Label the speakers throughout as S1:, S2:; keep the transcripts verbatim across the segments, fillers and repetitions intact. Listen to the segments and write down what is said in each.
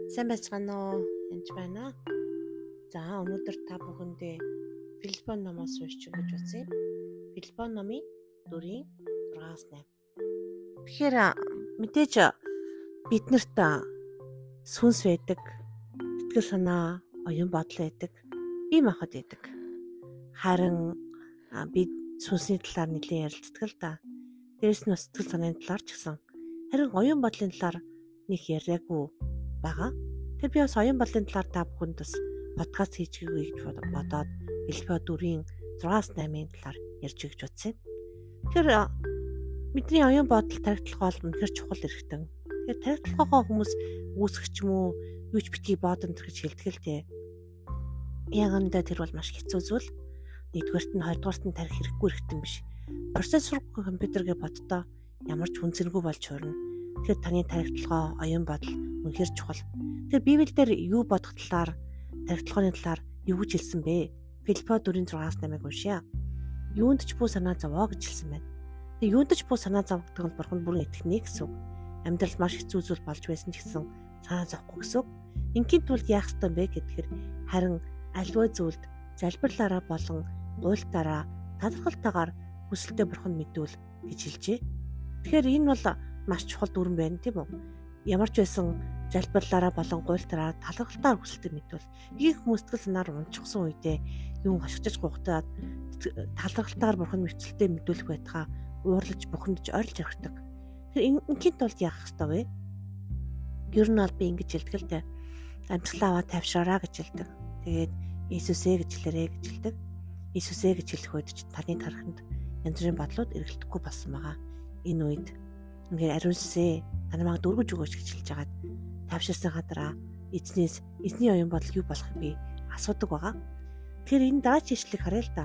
S1: Сайн байцгаана уу? Энд байна. За өнөөдөр та бүхэндээ Филиппон номоос уншиж өгч үзье. Филиппон номын дөрвийн зургаас найман. Тэгэхээр мэдээж бид нарт сүнс байдаг, сэтгэл санаа, оюун бодол байдаг, бие махбод байдаг. Харин бид сүнсний талаар нэлээд ярилцдаг л да. Дээрс нь сэтгэл санааны талаар ч гэсэн. Харин оюун бодлын талаар нэг яриаггүй байгаа. Тэр би бас оюун бодлын талаар та бүхэнд бас подкаст хийж өгье гэж бодоод Филиппо дөрвийн зургаас найман талаар ярьж өгч утсан. Тэгэхээр бидний оюун бодол тархитлах бол үнэхээр чухал хэрэгтэй. Тэгэхээр тархитлахаа хүмүүс үүсгэж юм уу, юу ч битгий бодон гэж хэлдэг л дээ. Ягандаа тэр бол маш хэцүү зүйл. Нэгдүгээрт нь хоёрдугаарт нь тарих хэрэггүй хэрэгтэй юм биш. Процессоргүй компьютер гэж боддоо ямар ч хүнсэргүй болж хуурна. Тэгэхээр таны тархитлахаа, оюун бодол үнэхээр чухал. Тэгэхээр Библиэлд юу бодох талаар, тархитлахын талаар юу гэж хэлсэн бэ? Филиппо дөрвийн зургаас наймыг уншъя. Юунд ч бүү санаа зовоо гэж хэлсэн байна. Тэгээ юунд ч бүү санаа зовгддог нь бурханд бүрэн итгэнэ гэсэн үг. Амьдрал маш хэцүү зүйл болж байсан ч гэсэн санаа зовхгүй гэсэн үг. Ингийн тулд яах ёстой бэ гэдгээр харин аливаа зүйлд залбирлаараа болон гуйлтаараа талархалтайгаар хүсэлтэд бурханд мэдүүл гэж хэлжээ. Тэгэхээр энэ бол маш чухал дүрэн байна тийм үү? Ямар ч байсан залбирлаараа болон гуйлтараа талархалтаар хүсэлтэд мэдвэл их хүмүүс сэтгэл санаар унчихсан үедээ юм хашгиж гуйхтаад талархалтаар бурханд мэдүүлэлтэд мэдүүлэх байтгаа уурлаж бухимдаж ойрлж явахдаг. Тэгэхээр ингийн тулд яах ёстой вэ? Ер нь бол би ингэж хэлдэг л дээ. Амьсгалаа аваа тавьшраараа гэж хэлдэг. Тэгээд Иесусээ гэж хэлээрэй гэж хэлдэг. Иесусээ гэж хэлэх үед ч таны тархинд янз бүрийн бодлууд эргэлдэхгүй болсон байгаа. Энэ үед үнээр ариунсээ танамаг дөргөж өгөөч гэж хэлж хагаад тавьширсан хадраа эзнээс эзний оюун бодол юу болох вэ асуудаг байгаа. Тэгэхээр энэ дараач ишлэг харъя л да.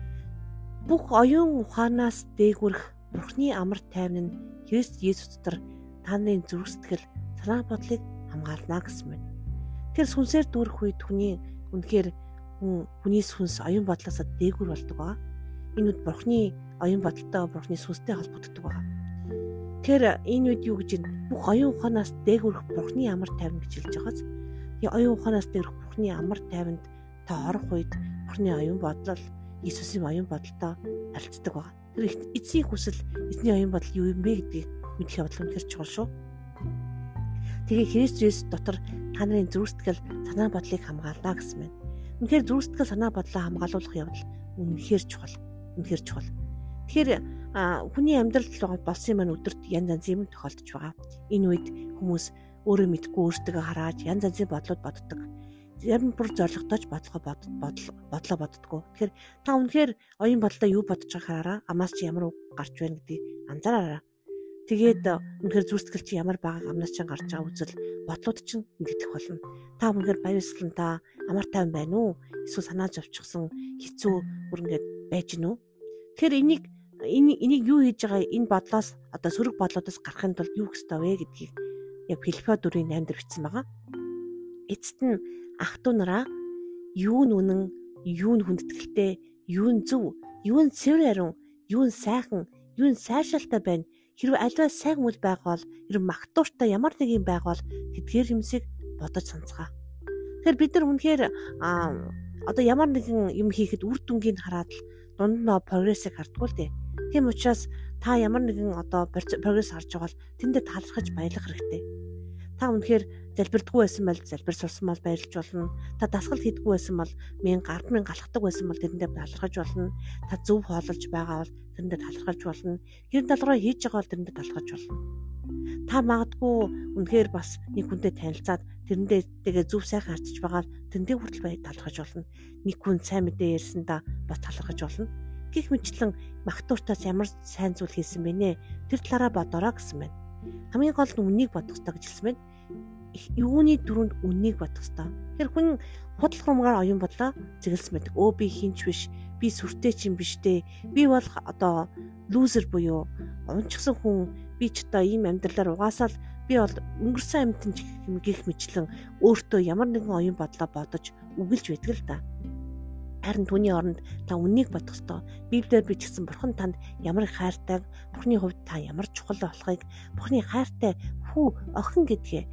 S1: Бүх оюун ухаанаас дээгүрх Бурхны амар тайван нь Христ Есүс дотор таны зүрх сэтгэл санаа бодлыг хамгаална гэсэн байна. Тэр сүнсээр дүүрэх үед хүний үнэхээр хүний сүнс оюун бодлоосоо дээгүр болдог байгаа. Энэ үед Бурхны оюун бодолтой Бурхны сүнстэй холбогддог байгаа. Тэгэхээр энэ үед юу гэж вэ? Бүх оюун ухаанаас дээгүрх Бурхны амар тайван гэж хэлж байгааз. Тэгээ оюун ухаанаас дээгүрх Бурхны амар тайванд та орох үед Бурхны оюун бодол Иесусийн оюун бодолтой харилцдаг байгаа. Тэр эцсийн хүсэл эзний оюун бодол юу юм бэ гэдгийг мэдэх явдал үнэхэр чухал шүү. Тэгээ Христ Есүс дотор та нарын зүрх сэтгэл санаа бодлыг хамгаална гэсэн байна. Үнэхээр зүрх сэтгэл санаа бодлоо хамгаалуулах явдал үнэхээр чухал. Үнэхээр чухал. Тэгэхээр хүний амьдрал болсон юм өдөрт янз янзын юм тохиолдож байгаа. Энэ үед хүмүүс өөрөө мэдгүй өөртөө хараад янз янзын бодлууд боддог. Ярим бүр зоригтойч бодлого бодол бодлоо боддгоо. Тэгэхээр та үнэхээр оюун бодлоо юу бодож байгааг хараараа амаас чи ямар үг гарч байна гэдгийг анзаараарай. Тэгээд үнэхээр зүрстгэл чи ямар байгааг амнаас чинь гарч байгаа үзэл бодлууд чинь мэддэх болно. Та үнэхээр баярлалан та амар тайван байна уу? Эсвэл санаа зовчихсон хэцүү бүр ингээд байж гинүү? Тэгэхээр энийг энийг энийг юу хийж байгаа энэ бодлоос одоо сөрөг бодлоодоос гарахын тулд юу хийх ёстой вэ гэдгийг яг Филиппо дөрвийн наймд бичсэн байгаа. Эцэст нь ах トゥ нараа юу нь үнэн, юу нь хүндэтгэлтэй, юу нь зөв, юу нь цэвэр ариун, юу нь сайхан, юу нь сайшаалтай байна. Хэрвээ альва сайн үйл байгавал, хэрвээ магтууштай ямар нэг юм байгавал тэдгээр юмсыг бодож санацгаа. Тэгэхээр бид нар үнэхээр одоо ямар нэгэн юм хийхэд үр дүнгийг хараад л дунд нь прогрессыг хардггүй л дээ. Тийм учраас та ямар нэгэн одоо прогресс харж байгаа бол тэндээ талархаж баярлах хэрэгтэй. Та үнэхээр залбирдаггүй байсан бол залбир сурсан бол баярлж болно. Та дасгал хийдэггүй байсан бол мянга ард минь галахдаг байсан бол тэрэндээ талархаж болно. Та зөв хоололж байгаа бол тэрэндээ талархаж болно. Гэр далгараа хийж байгаа бол тэрэндээ талархаж болно. Та магадгүй үнэхээр бас нэг хүнтэй танилцаад тэрэндээ тэгээ зөв сайхан харцж байгаа бол тэрэндээ хүртэл баяр талархаж болно. Нэг хүн сайн мэдээ ярьсан да бас талархаж болно. Гэх мэтлэн магтууртаас ямар сайн зүйл хийсэн бэ нэ? Тэр талаараа бодороо гэсэн байна. Хамгийн гол нь үнийг бодох хэрэгтэй гэж хэлсэн байна. Юуны дөрөнд үннийг бодох хэрэгтэй. Тэр хүн худал хугамгаар оюун бодлоо зэглэсэн байдаг. Өө би хинч биш, би сүртэй ч юм биш дээ. Би бол одоо лузер буюу унчсан хүн, би ч одоо ийм амьдралаар угаасаа л би бол өнгөрсөн амьтан гих мэтлэн өөртөө ямар нэгэн оюун бодлоо бодож үгэлж байдаг л да. Харин түүний оронд та үннийг бодох ёстой. Библиэр бичсэн Бурхан танд ямар их хайртай, Бурханы хувьд та ямар чухал болохыг, Бурханы хайртай хүү охин гэдгээ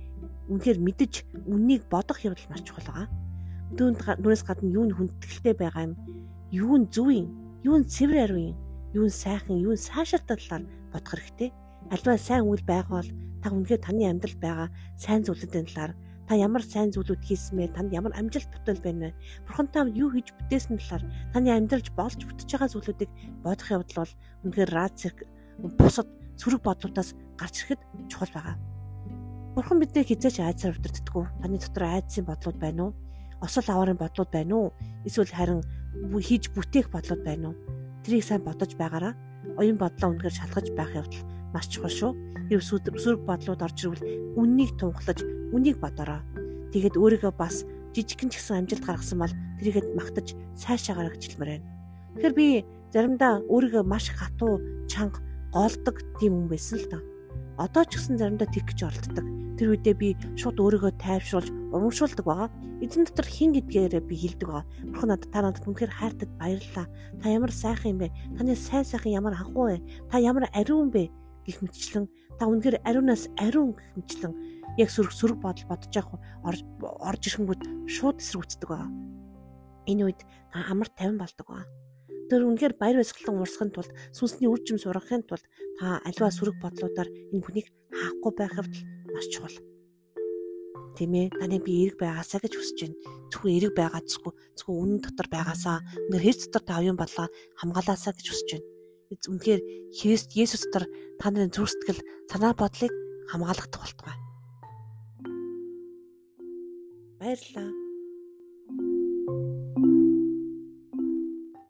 S1: үнэхээр мэдэж үннийг бодох явдал маш чухал байгаа. Түүнд нүрээс гадна юу нь хүндэтгэлтэй байгаа юм, юу нь зөв юм, юу нь цэвэр ариун юм, юу нь сайхан, юу нь сайшаалтай талаар бодох хэрэгтэй. Альва сайн үйл байгаа бол та үнэхээр таны амьдралд байгаа сайн зүйлүүдийн талаар, та ямар сайн зүйлүүд хийсэн бэ, танд ямар амжилт бүтээл байна вэ? Бурхан танд юу хийж бүтээсэн талаар, таны амьдралж болж бүтэж байгаа зүйлүүдийг бодох явдал бол үнэхээр рацик бусад сөрөг бодлуудаас гарч ирэхэд чухал байгаа. Бурхан биднийг хизээч айдсаар удирддаггүй. Таны дотор айдсын бодлууд байна уу? Осол аваарын бодлууд байна уу? Эсвэл харин хийж бүтээх бодлууд байна уу? Тэрийг сайн бодож байгаараа. Оюун бодлоо үнэхээр шалгаж байх явдал маш чухал шүү. Хэрв сөрөг бодлууд орж ирвэл үннийг тунхлаж, үнийг бодороо. Тэгээд өөрийгөө бас жижигхэн ч гэсэн амжилт гаргасан бол тэрийгэд магтаж сайшаагаар хичилмээр байна. Тэгэхээр би заримдаа өөрийгөө маш хатуу, чанга, голдог тийм хүн байсан л та. Одоо ч гэсэн заримдаа тэг гэж оролддог. Тэр үедээ би шууд өөрийгөө тайвшруулж, урамшуулдаг байгаа. Эзэн дотор хин гэдгээрээ би хэлдэг байгаа. Бурхан надад та надад үнэхээр хайртад баярлалаа. Та ямар сайхан юм бэ? Таны сайн сайхан ямар хангуй вэ? Та ямар ариун бэ? Гэх мэтчлэн та үнэхээр ариунаас ариун гэх мэтчлэн яг сөрөг сөрөг бодол бодож явах орж орж ирэнгүүт шууд эсрэгцдэг байгаа. Энэ үед та амар тайван болдог байгаа. Тэр үнэхээр баяр баясгалан урсгахын тулд, сүнсний үр жим сургахын тулд та альва сөрөг бодлуудаар энэ хүнийг хаахгүй байх явдал маш чухал. Тийм ээ, таны би эерэг байгаасаа гэж хүсэж байна. Зөвхөн эерэг байгаа зүггүй, зөвхөн үнэн дотор байгаасаа, үнээр Христ дотор та оюун бодлоо хамгаалаасаа гэж хүсэж байна. Үнэхээр Христ Есүс дотор та нарын зүрх сэтгэл, санаа бодлыг хамгаалах тухайлбал. Баярлалаа.